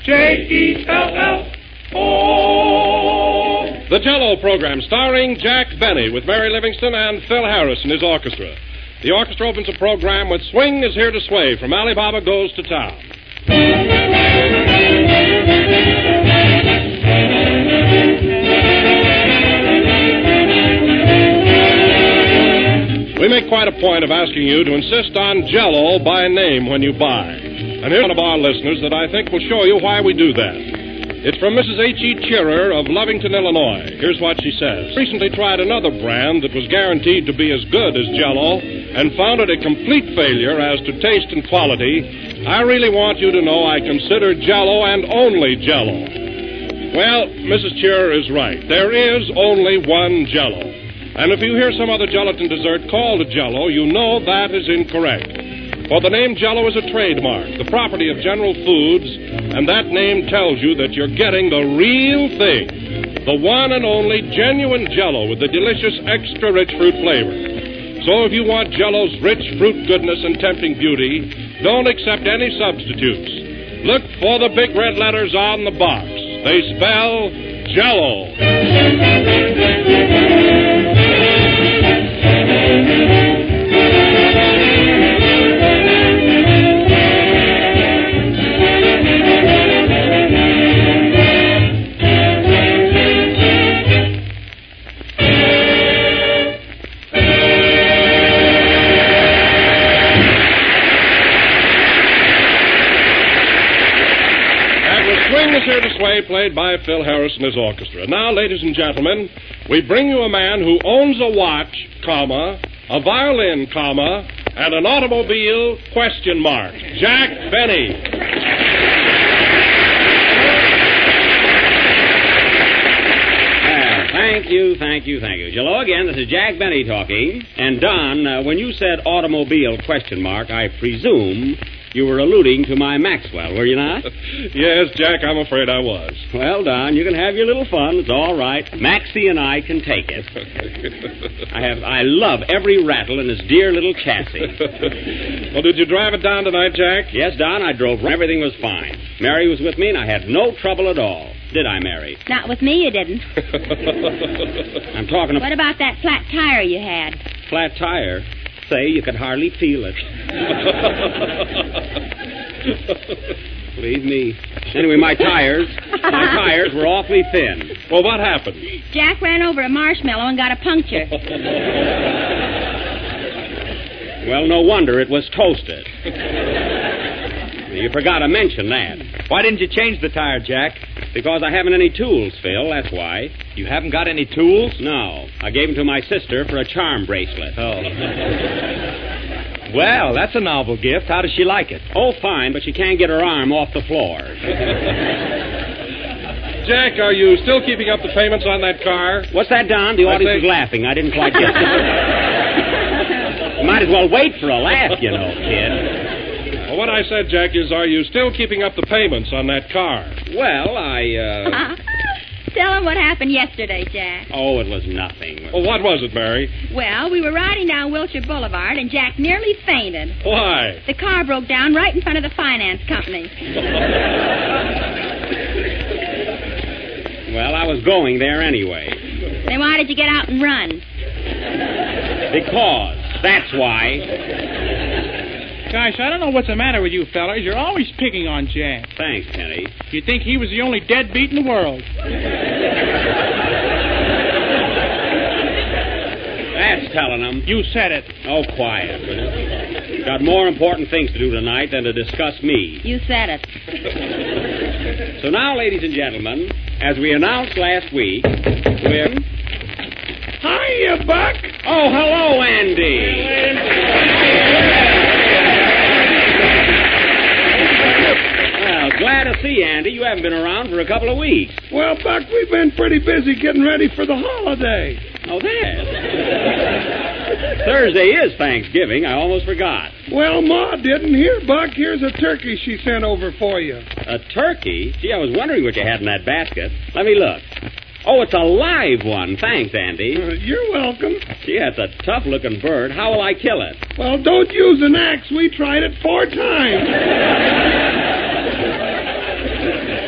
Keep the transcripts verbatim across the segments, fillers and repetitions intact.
J E L L O. The Jell-O program starring Jack Benny with Mary Livingston and Phil Harris and his orchestra. The orchestra opens the program with Swing is Here to Sway from Alibaba Goes to Town. We make quite a point of asking you to insist on Jell-O by name when you buy. And here's one of our listeners that I think will show you why we do that. It's from Missus H E. Cheerer of Lovington, Illinois. Here's what she says. Recently tried another brand that was guaranteed to be as good as Jell-O and found it a complete failure as to taste and quality. I really want you to know I consider Jell-O and only Jell-O. Well, Missus Cheerer is right. There is only one Jell-O. And if you hear some other gelatin dessert called Jell-O, you know that is incorrect. For the name Jell-O is a trademark, the property of General Foods, and that name tells you that you're getting the real thing, the one and only genuine Jell-O with the delicious extra-rich fruit flavor. So if you want Jell-O's rich fruit goodness and tempting beauty, don't accept any substitutes. Look for the big red letters on the box. They spell Jell-O. Here to Sway, played by Phil Harris and his orchestra. Now, ladies and gentlemen, we bring you a man who owns a watch, comma, a violin, comma, and an automobile, question mark. Jack Benny. Well, thank you, thank you, thank you. Hello again, this is Jack Benny talking. And, Don, uh, when you said automobile, question mark, I presume you were alluding to my Maxwell, were you not? Yes, Jack, I'm afraid I was. Well, Don, you can have your little fun. It's all right. Maxie and I can take it. I have, I love every rattle in this dear little chassis. Well, did you drive it down tonight, Jack? Yes, Don, I drove. Everything was fine. Mary was with me, and I had no trouble at all. Did I, Mary? Not with me, you didn't. I'm talking about... What about that flat tire you had? Flat tire? Say, you could hardly feel it. Believe me. Anyway, my tires, my tires were awfully thin. Well, what happened? Jack ran over a marshmallow and got a puncture. Well, no wonder it was toasted. You forgot to mention that. Why didn't you change the tire, Jack? Because I haven't any tools, Phil, that's why. You haven't got any tools? No. I gave them to my sister for a charm bracelet. Oh. Well, that's a novel gift. How does she like it? Oh, fine, but she can't get her arm off the floor. Jack, are you still keeping up the payments on that car? What's that, Don? The I audience think... is laughing. I didn't quite get it. You might as well wait for a laugh, you know, kid. Well, what I said, Jack, is are you still keeping up the payments on that car? Well, I, uh... Tell him what happened yesterday, Jack. Oh, it was nothing. Well, what was it, Mary? Well, we were riding down Wilshire Boulevard, and Jack nearly fainted. Why? The car broke down right in front of the finance company. Well, I was going there anyway. Then why did you get out and run? Because. That's why. Gosh, I don't know what's the matter with you fellas. You're always picking on Jack. Thanks, Penny. You think he was the only deadbeat in the world. That's telling him. You said it. Oh, quiet. Got more important things to do tonight than to discuss me. You said it. So now, ladies and gentlemen, as we announced last week, we're... Hiya, Buck. Oh, hello, Andy. Well, glad to see you, Andy. You haven't been around for a couple of weeks. Well, Buck, we've been pretty busy getting ready for the holiday. Oh, that. Thursday is Thanksgiving. I almost forgot. Well, Ma didn't. Here, Buck, here's a turkey she sent over for you. A turkey? Gee, I was wondering what you had in that basket. Let me look. Oh, it's a live one. Thanks, Andy. Uh, you're welcome. Gee, that's a tough-looking bird. How will I kill it? Well, don't use an axe. We tried it four times.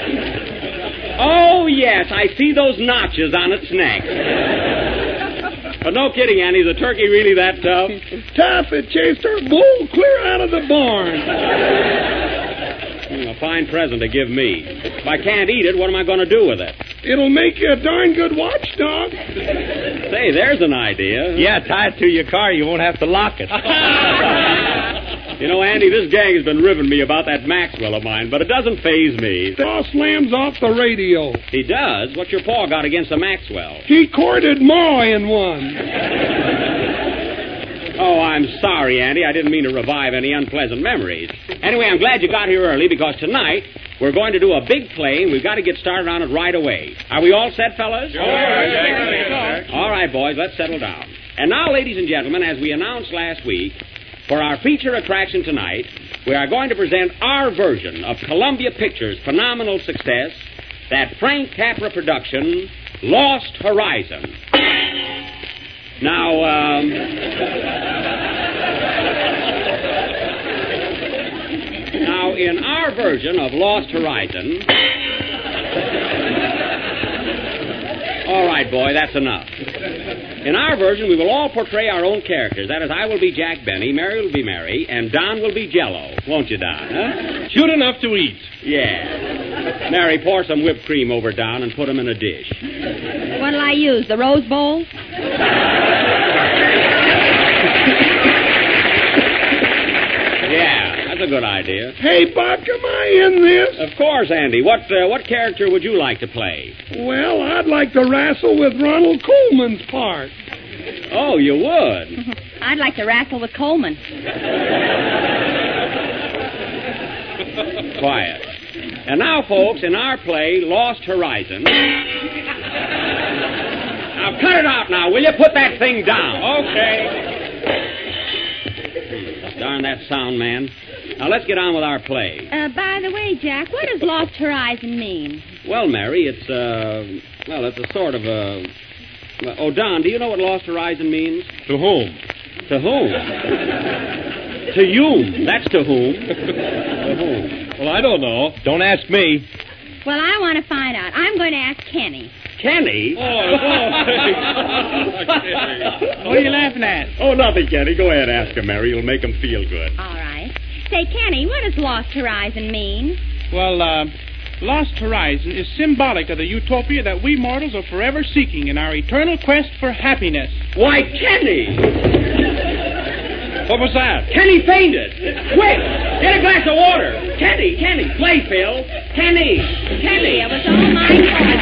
Yes, I see those notches on its neck. But no kidding, Andy. Is the turkey really that tough? Tough, it chased her bull clear out of the barn. Hmm, a fine present to give me. If I can't eat it, what am I going to do with it? It'll make you a darn good watchdog. Say, there's an idea. Yeah, tie it to your car. You won't have to lock it. You know, Andy, this gang has been ribbing me about that Maxwell of mine, but it doesn't faze me. The paw slams off the radio. He does? What's your paw got against a Maxwell? He courted Ma in one. Oh, I'm sorry, Andy. I didn't mean to revive any unpleasant memories. Anyway, I'm glad you got here early, because tonight we're going to do a big play, and we've got to get started on it right away. Are we all set, fellas? Sure. Sure. All right, boys, let's settle down. And now, ladies and gentlemen, as we announced last week, for our feature attraction tonight, we are going to present our version of Columbia Pictures' phenomenal success, that Frank Capra production, Lost Horizon. Now, um... now, in our version of Lost Horizon... All right, boy, that's enough. In our version, we will all portray our own characters. That is, I will be Jack Benny, Mary will be Mary, and Don will be Jello. Won't you, Don, huh? Shoot enough to eat. Yeah. Mary, pour some whipped cream over Don and put him in a dish. What'll I use, the Rose Bowl? Yeah, that's a good idea. Hey, Buck, am I in this? Of course, Andy. What uh, what character would you like to play? Well, I'd like to wrestle with Ronald Coleman's part. Oh, you would? I'd like to wrestle with Coleman. Quiet. And now, folks, in our play, Lost Horizon... Now, cut it out now, will you? Put that thing down. Okay. Darn that sound, man. Now, let's get on with our play. Uh, by the way, Jack, what does Lost Horizon mean? Well, Mary, it's, uh... Well, it's a sort of a... Oh, Don, do you know what Lost Horizon means? To whom? To whom? To you. That's to whom. To whom? Well, I don't know. Don't ask me. Well, I want to find out. I'm going to ask Kenny. Kenny? Oh, oh, Kenny. What are you laughing at? Oh, nothing, Kenny. Go ahead, ask him, Mary. You'll make him feel good. All right. Say, Kenny, what does Lost Horizon mean? Well, uh, Lost Horizon is symbolic of the utopia that we mortals are forever seeking in our eternal quest for happiness. Why, Kenny! What was that? Kenny fainted. Quick! Get a glass of water. Kenny, Kenny, play, Phil. Kenny, Kenny. It was all my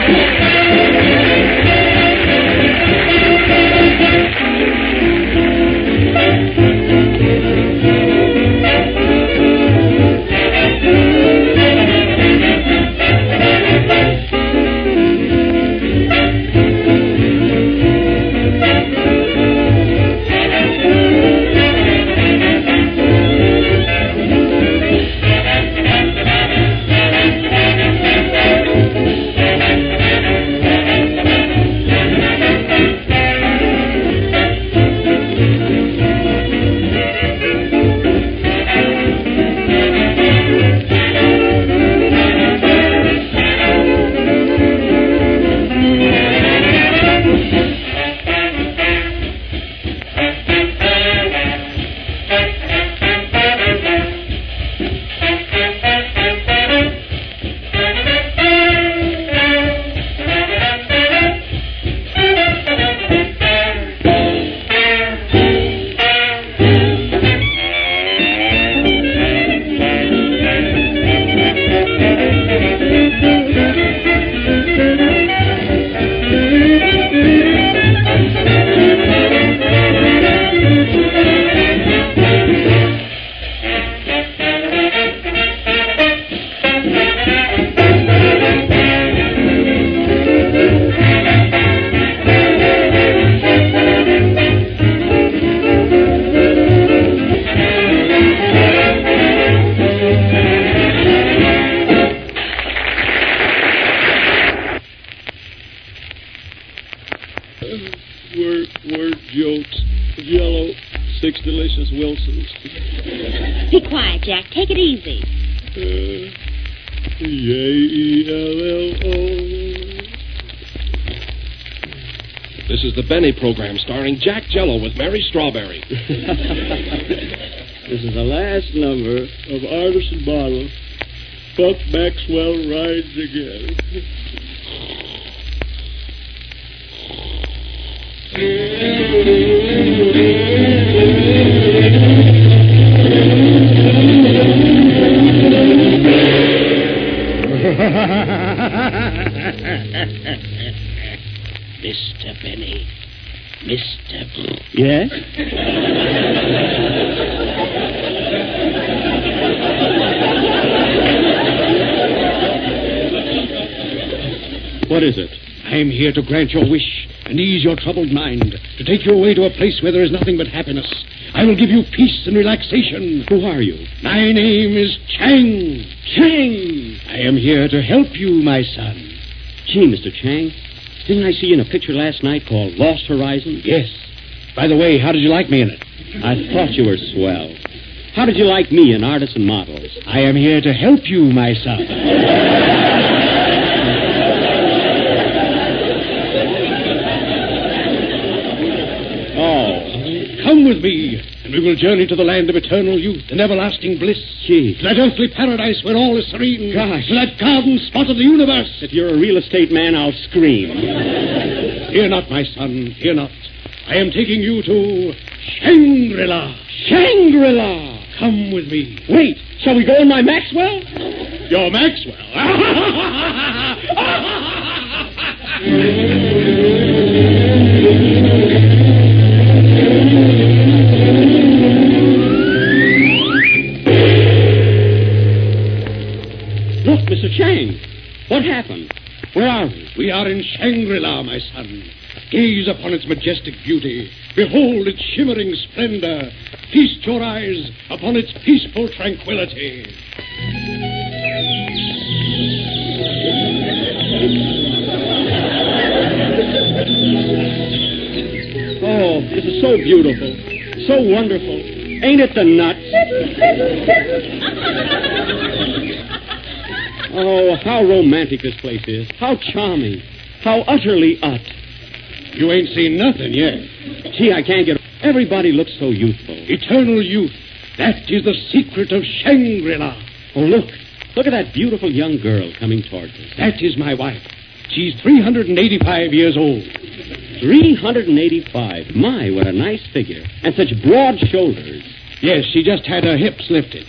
Word, word jokes. Jello, six delicious Wilsons. Be quiet, Jack. Take it easy. Uh, J E L L O. is the Benny program starring Jack Jello with Mary Strawberry. This is the last number of Artisan Bottle. Buck Maxwell rides again. Mister Benny. Mister B- Yes? What is it? I'm here to grant your wish and ease your troubled mind, to take you away to a place where there is nothing but happiness. I will give you peace and relaxation. Who are you? My name is Chang. Chang! I am here to help you, my son. Gee, Mister Chang, didn't I see you in a picture last night called Lost Horizon? Yes. By the way, how did you like me in it? I thought you were swell. How did you like me in Artisan Models? I am here to help you, my son. Oh. Come with me, and we will journey to the land of eternal youth and everlasting bliss. Gee. To that earthly paradise where all is serene. Gosh. To that garden spot of the universe. If you're a real estate man, I'll scream. Fear not, my son, fear not. I am taking you to Shangri-La. Shangri-La! Come with me. Wait, shall we go in my Maxwell? Your Maxwell? Look, Mister Chang. What happened? Where are we? We are in Shangri-La, my son. Gaze upon its majestic beauty. Behold its shimmering splendor. Feast your eyes upon its peaceful tranquility. Oh, this is so beautiful. So wonderful. Ain't it the nuts? Oh, how romantic this place is. How charming. How utterly ut. You ain't seen nothing yet. Gee, I can't get... Everybody looks so youthful. Eternal youth. That is the secret of Shangri-La. Oh, look. Look at that beautiful young girl coming towards us. That is my wife. She's three hundred eighty-five years old. three hundred eighty-five. My, what a nice figure. And such broad shoulders. Yes, she just had her hips lifted.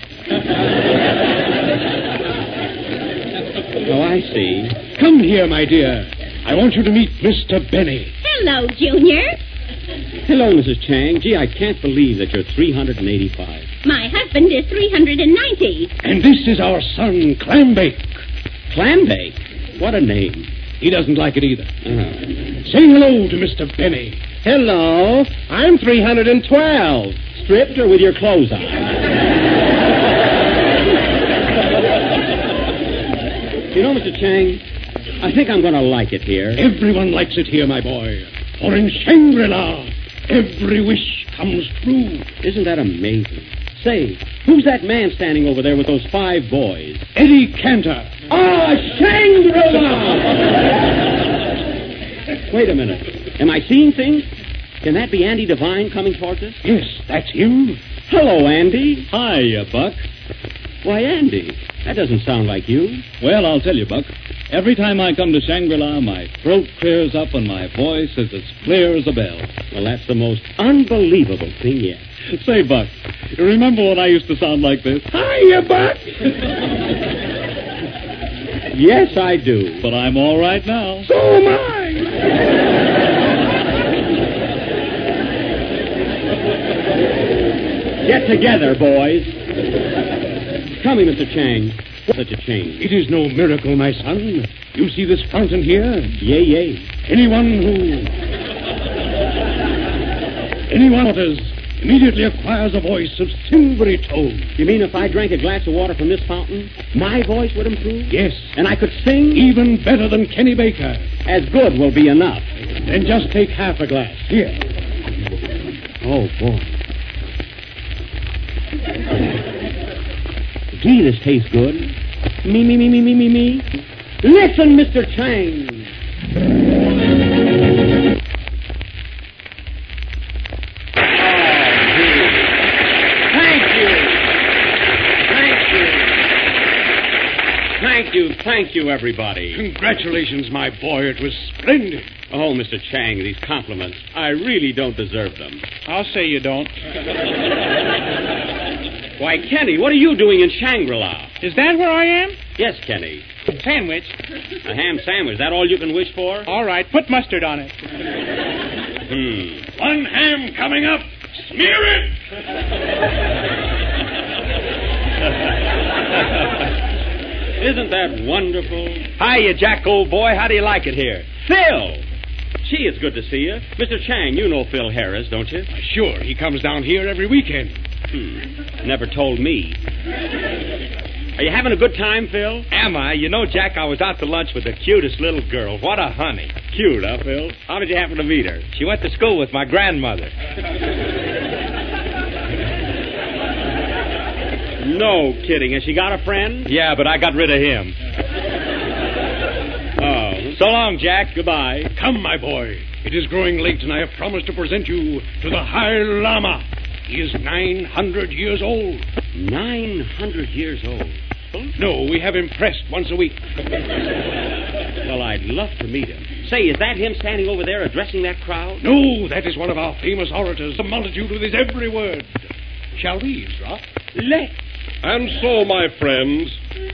Oh, I see. Come here, my dear. I want you to meet Mister Benny. Hello, Junior. Hello, Missus Chang. Gee, I can't believe that you're three hundred eighty-five. My husband is three hundred ninety. And this is our son, Clambake. Clambake? What a name. He doesn't like it either. Uh-huh. Say hello to Mister Benny. Hello. I'm three hundred twelve. Stripped or with your clothes on? You know, Mister Chang, I think I'm going to like it here. Everyone likes it here, my boy. For in Shangri-La, every wish comes true. Isn't that amazing? Say, who's that man standing over there with those five boys? Eddie Cantor. Ah, Shangri-La! Wait a minute. Am I seeing things? Can that be Andy Devine coming towards us? Yes, that's him. Hello, Andy. Hiya, Buck. Why, Andy, that doesn't sound like you. Well, I'll tell you, Buck. Every time I come to Shangri-La, my throat clears up and my voice is as clear as a bell. Well, that's the most unbelievable thing yet. Say, Buck, you remember when I used to sound like this? Hiya, Buck. Yes, I do. But I'm all right now. So am I. Get together, boys. Tell me, Mister Chang, what's such a change? It is no miracle, my son. You see this fountain here? Yay, yay. Anyone who... Anyone who waters immediately acquires a voice of silvery tone. You mean if I drank a glass of water from this fountain, my voice would improve? Yes. And I could sing? Even better than Kenny Baker. As good will be enough. Then just take half a glass. Here. Oh, boy. Gee, this tastes good. Me, me, me, me, me, me, me. Listen, Mister Chang. thank you, thank you, everybody. Congratulations, my boy. It was splendid. Oh, Mister Chang, these compliments. I really don't deserve them. I'll say you don't. Why, Kenny, what are you doing in Shangri-La? Is that where I am? Yes, Kenny. Sandwich. A ham sandwich. Is that all you can wish for? All right, put mustard on it. Hmm. One ham coming up. Smear it. Isn't that wonderful? Hiya, Jack, old boy. How do you like it here? Phil! Gee, it's good to see you. Mister Chang, you know Phil Harris, don't you? Sure, he comes down here every weekend. Hmm. Never told me. Are you having a good time, Phil? Am I? You know, Jack, I was out to lunch with the cutest little girl. What a honey. Cute, huh, Phil? How did you happen to meet her? She went to school with my grandmother. No kidding. Has she got a friend? Yeah, but I got rid of him. Oh. So long, Jack. Goodbye. Come, my boy. It is growing late, and I have promised to present you to the High Lama. He is nine hundred years old. Nine hundred years old? No, we have him pressed once a week. Well, I'd love to meet him. Say, is that him standing over there addressing that crowd? No, that is one of our famous orators, the multitude with his every word. Shall we eavesdrop? Let. And so, my friends,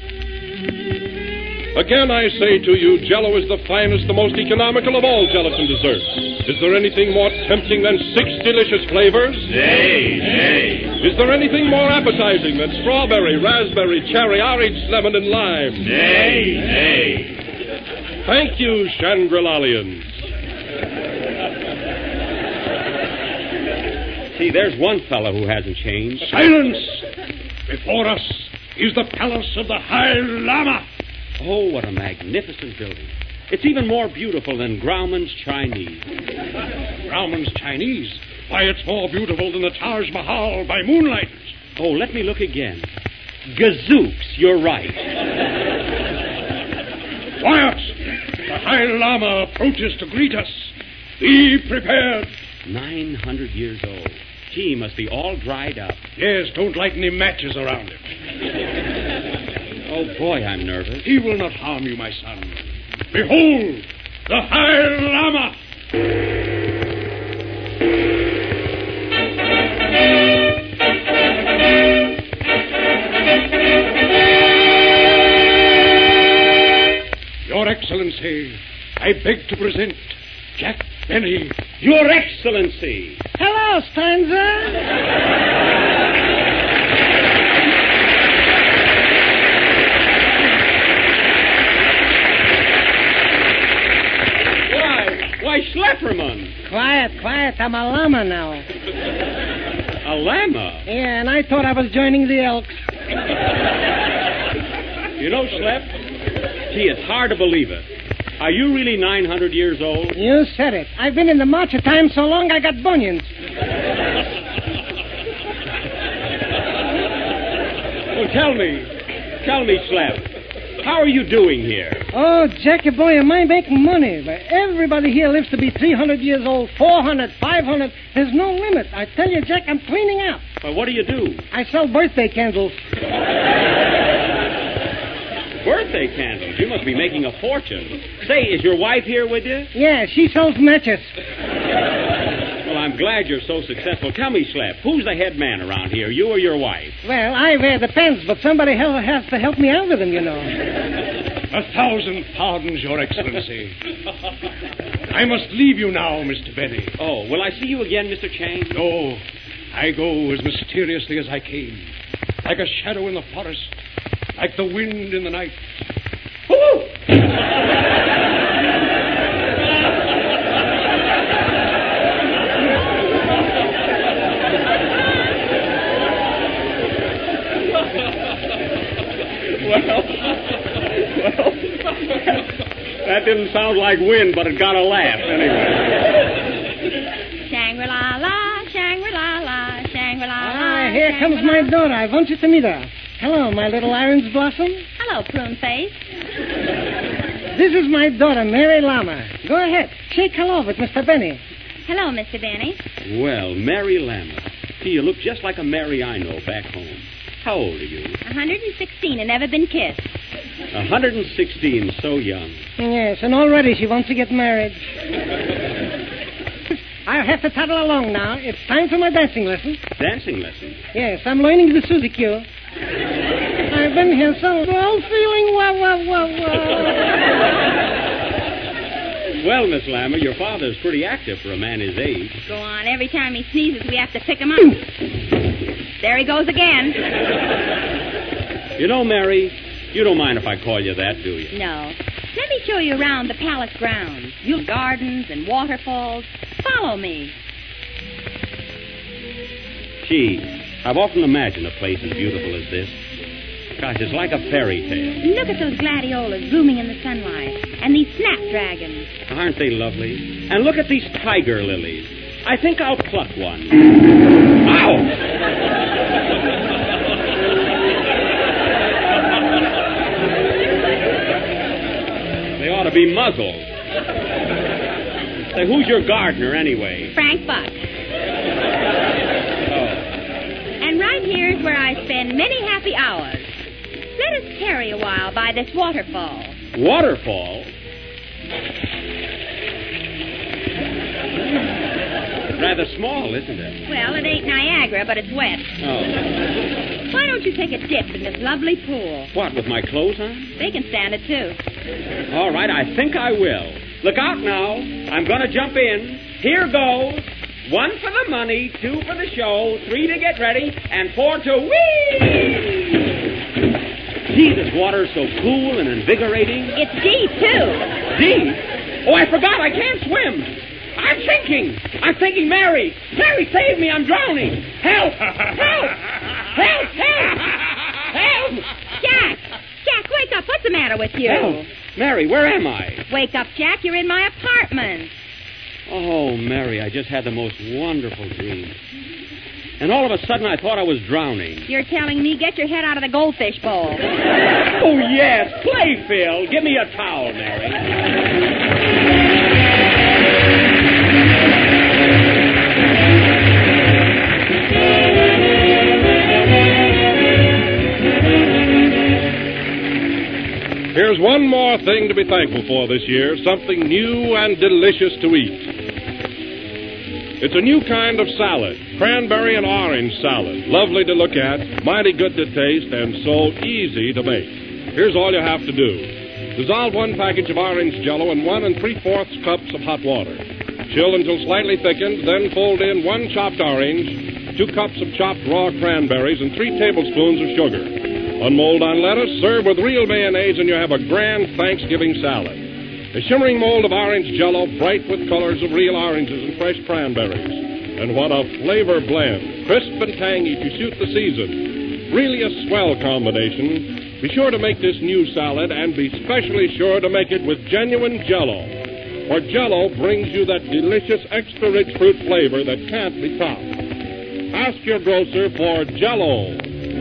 again I say to you, Jell-O is the finest, the most economical of all gelatin desserts. Is there anything more tempting than six delicious flavors? Nay, nay. Is there anything more appetizing than strawberry, raspberry, cherry, orange, lemon, and lime? Nay, nay. Thank you, Shangri-Lalians. See, there's one fellow who hasn't changed. Silence! Before us is the palace of the High Lama. Oh, what a magnificent building. It's even more beautiful than Grauman's Chinese. Grauman's Chinese? Why, it's more beautiful than the Taj Mahal by moonlight. Oh, let me look again. Gazooks, you're right. Quiet! The High Lama approaches to greet us. Be prepared. Nine hundred years old. Gee, he must be all dried up. Yes, don't light any matches around him. Oh, boy, I'm nervous. He will not harm you, my son. Behold, the High Lama! Your Excellency, I beg to present Jack Benny. Your Excellency! Hello, Stanza. Why, Schlepperman! Quiet, quiet. I'm a llama now. A llama? Yeah, and I thought I was joining the Elks. You know, Schlep, gee, it's hard to believe it. Are you really nine hundred years old? You said it. I've been in the march of time so long I got bunions. Well, tell me, tell me, Schlep, how are you doing here? Oh, Jackie boy, am I making money? But everybody here lives to be three hundred years old, four hundred, five hundred. There's no limit. I tell you, Jack, I'm cleaning out. Well, what do you do? I sell birthday candles. Birthday candles? You must be making a fortune. Say, is your wife here with you? Yeah, she sells matches. Well, I'm glad you're so successful. Tell me, Schlep, who's the head man around here, you or your wife? Well, I wear the pants, but somebody hell has to help me out with them, you know. A thousand pardons, Your Excellency. I must leave you now, Mister Benny. Oh, will I see you again, Mister Chang? No, I go as mysteriously as I came, like a shadow in the forest, like the wind in the night. Well, well, that didn't sound like wind, but it got a laugh anyway. Shangri-La-La, Shangri-La-La, Shangri-La-La. Ah, here comes my daughter. I want you to meet her. Hello, my little orange blossom. Hello, prune face. This is my daughter, Mary Lama. Go ahead. Shake hello with Mister Benny. Hello, Mister Benny. Well, Mary Lama. Gee, you look just like a Mary I know back home. How old are you? one hundred sixteen and never been kissed. one hundred sixteen, so young. Yes, and already she wants to get married. I'll have to toddle along now. It's time for my dancing lesson. Dancing lesson? Yes, I'm learning the Suzy Q. I've been here so well, feeling wah, wah, wah, wah. Well, Miss Lammer, your father's pretty active for a man his age. Go on. Every time he sneezes, we have to pick him up. There he goes again. You know, Mary, you don't mind if I call you that, do you? No. Let me show you around the palace grounds. You'll gardens and waterfalls. Follow me. Gee, I've often imagined a place as beautiful as this. Gosh, it's like a fairy tale. Look at those gladiolas blooming in the sunlight. And these snapdragons. Aren't they lovely? And look at these tiger lilies. I think I'll pluck one. Ow! They ought to be muzzled. Say, who's your gardener, anyway? Frank Buck. Oh. And right here's where I spend many happy hours. Let us tarry a while by this waterfall. Waterfall? Rather small, isn't it? Well, it ain't Niagara, but it's wet. Oh. Why don't you take a dip in this lovely pool? What, with my clothes on? They can stand it, too. All right, I think I will. Look out now. I'm going to jump in. Here goes. One for the money, two for the show, three to get ready, and four to whee! Gee, this water's so cool and invigorating. It's deep, too. Deep? Oh, I forgot. I can't swim. I'm sinking. I'm sinking, Mary. Mary, save me. I'm drowning. Help! Help! Help! Help! Help! Jack! Jack, wake up. What's the matter with you? Help! Mary, where am I? Wake up, Jack. You're in my apartment. Oh, Mary, I just had the most wonderful dream. And all of a sudden, I thought I was drowning. You're telling me get your head out of the goldfish bowl. Oh, yes. Play, Phil. Give me a towel, Mary. Here's one more thing to be thankful for this year, something new and delicious to eat. It's a new kind of salad, cranberry and orange salad. Lovely to look at, mighty good to taste, and so easy to make. Here's all you have to do. Dissolve one package of orange Jell-O in one and three-fourths cups of hot water. Chill until slightly thickened, then fold in one chopped orange, two cups of chopped raw cranberries, and three tablespoons of sugar. Unmold on lettuce, serve with real mayonnaise, and you have a grand Thanksgiving salad. A shimmering mold of orange Jell-O, bright with colors of real oranges and fresh cranberries. And what a flavor blend, crisp and tangy to suit the season. Really a swell combination. Be sure to make this new salad, and be specially sure to make it with genuine Jell-O. For Jell-O brings you that delicious, extra-rich fruit flavor that can't be topped. Ask your grocer for Jell-O.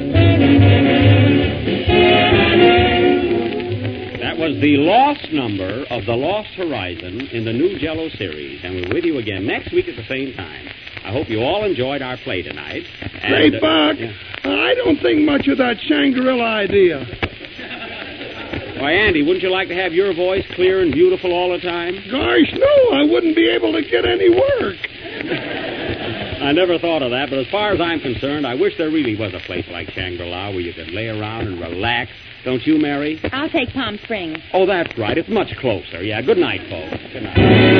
That was the lost number of The Lost Horizon in the new Jell-O series. And we're with you again next week at the same time. I hope you all enjoyed our play tonight. Say, And, uh, Buck, yeah. I don't think much of that Shangri-La idea. Why, Andy, wouldn't you like to have your voice clear and beautiful all the time? Gosh, no, I wouldn't be able to get any work. I never thought of that, but as far as I'm concerned, I wish there really was a place like Shangri-La where you could lay around and relax. Don't you, Mary? I'll take Palm Springs. Oh, that's right. It's much closer. Yeah, good night, folks. Good night.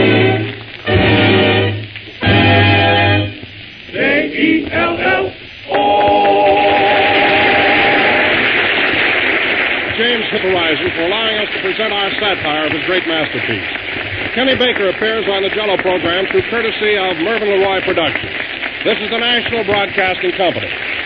J E L L O James Horizon for allowing us to present our satire of his great masterpiece. Kenny Baker appears on the Jell-O program through courtesy of Mervyn LeRoy Productions. This is the National Broadcasting Company.